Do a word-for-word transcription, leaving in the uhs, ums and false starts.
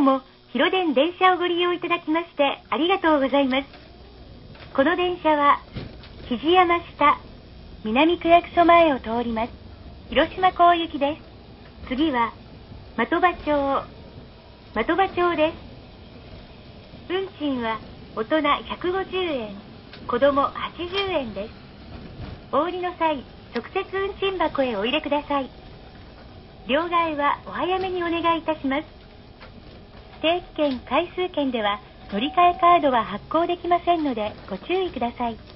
うも広電電車をご利用いただきましてありがとうございます。この電車は肘山下南区役所前を通ります。広島港行きです。次は的場町的場町です。運賃は大人ひゃくごじゅうえん、子供はちじゅうえんです。お降りの際、直接運賃箱へお入れください。両替はお早めにお願いいたします。定期券、回数券では乗り換えカードは発行できませんのでご注意ください。